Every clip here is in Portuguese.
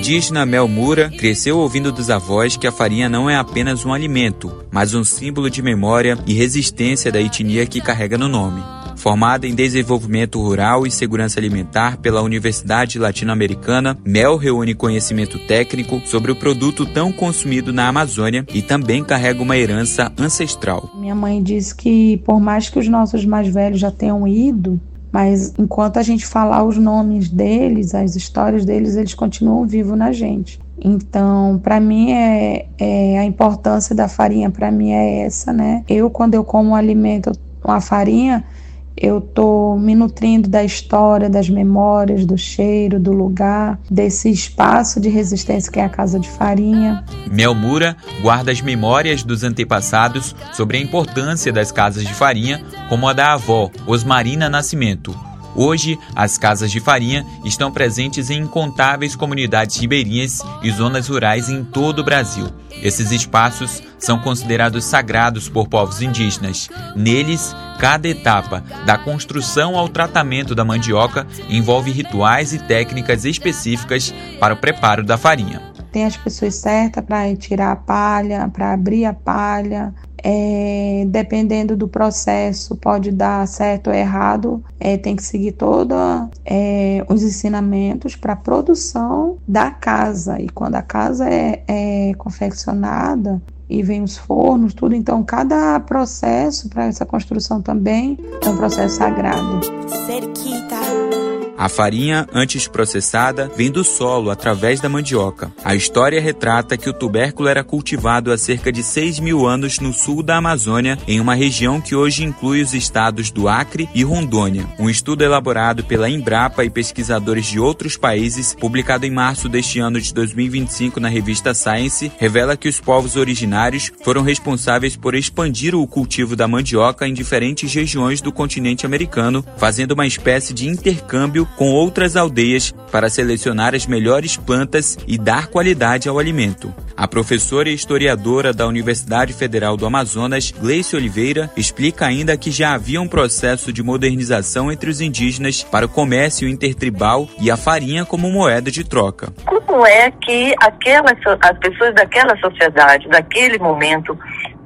indígena Mel Moura cresceu ouvindo dos avós que a farinha não é apenas um alimento, mas um símbolo de memória e resistência da etnia que carrega no nome. Formada em Desenvolvimento Rural e Segurança Alimentar pela Universidade Latino-Americana, Mel reúne conhecimento técnico sobre o produto tão consumido na Amazônia e também carrega uma herança ancestral. Minha mãe disse que por mais que os nossos mais velhos já tenham ido, mas enquanto a gente falar os nomes deles, as histórias deles, eles continuam vivos na gente. Então, para mim, a importância da farinha, para mim é essa, né? Quando eu como um alimento, uma farinha, eu estou me nutrindo da história, das memórias, do cheiro, do lugar, desse espaço de resistência que é a casa de farinha. Mel Moura guarda as memórias dos antepassados sobre a importância das casas de farinha, como a da avó, Osmarina Nascimento. Hoje, as casas de farinha estão presentes em incontáveis comunidades ribeirinhas e zonas rurais em todo o Brasil. Esses espaços são considerados sagrados por povos indígenas. Neles, cada etapa, da construção ao tratamento da mandioca, envolve rituais e técnicas específicas para o preparo da farinha. Tem as pessoas certas para tirar a palha, para abrir a palha. Dependendo do processo, pode dar certo ou errado, tem que seguir todos os ensinamentos para a produção da casa. E quando a casa é confeccionada e vem os fornos, tudo, então cada processo para essa construção também é um processo sagrado. A farinha, antes processada, vem do solo através da mandioca. A história retrata que o tubérculo era cultivado há cerca de 6.000 anos no sul da Amazônia, em uma região que hoje inclui os estados do Acre e Rondônia. Um estudo elaborado pela Embrapa e pesquisadores de outros países, publicado em março deste ano de 2025 na revista Science, revela que os povos originários foram responsáveis por expandir o cultivo da mandioca em diferentes regiões do continente americano, fazendo uma espécie de intercâmbio com outras aldeias para selecionar as melhores plantas e dar qualidade ao alimento. A professora e historiadora da Universidade Federal do Amazonas, Gleice Oliveira, explica ainda que já havia um processo de modernização entre os indígenas para o comércio intertribal e a farinha como moeda de troca. Como é que as pessoas daquela sociedade, daquele momento,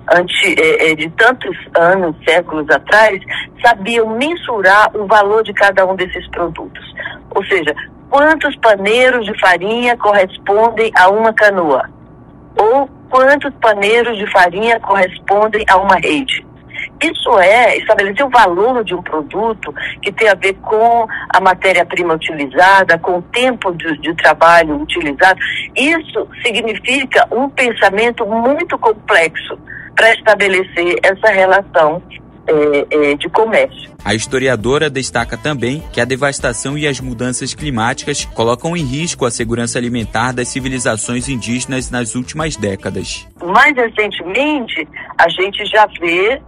de tantos anos, séculos atrás, sabiam mensurar o valor de cada um desses produtos? Ou seja, quantos paneiros de farinha correspondem a uma canoa? Ou quantos paneiros de farinha correspondem a uma rede? Isso é estabelecer o valor de um produto que tem a ver com a matéria-prima utilizada, com o tempo de trabalho utilizado. Isso significa um pensamento muito complexo para estabelecer essa relação de comércio. A historiadora destaca também que a devastação e as mudanças climáticas colocam em risco a segurança alimentar das civilizações indígenas nas últimas décadas. Mais recentemente, a gente já vê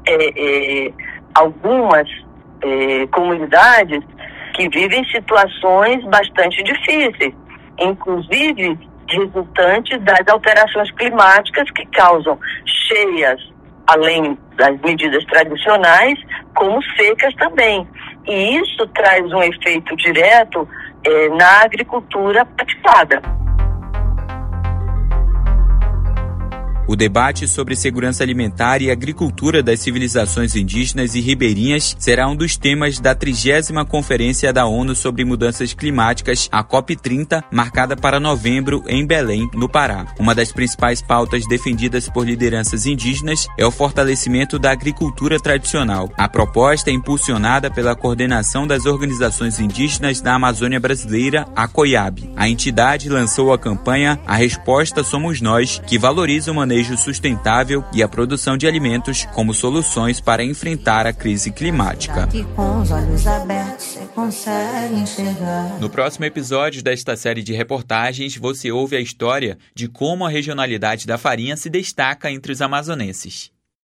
algumas comunidades que vivem situações bastante difíceis, inclusive resultantes das alterações climáticas que causam cheias, além das medidas tradicionais, como secas também. E isso traz um efeito direto na agricultura praticada. O debate sobre segurança alimentar e agricultura das civilizações indígenas e ribeirinhas será um dos temas da 30ª Conferência da ONU sobre Mudanças Climáticas, a COP30, marcada para novembro em Belém, no Pará. Uma das principais pautas defendidas por lideranças indígenas é o fortalecimento da agricultura tradicional. A proposta é impulsionada pela Coordenação das Organizações Indígenas da Amazônia Brasileira, a COIAB. A entidade lançou a campanha A Resposta Somos Nós, que valoriza o manejo sustentável e a produção de alimentos como soluções para enfrentar a crise climática. No próximo episódio desta série de reportagens, você ouve a história de como a regionalidade da farinha se destaca entre os amazonenses.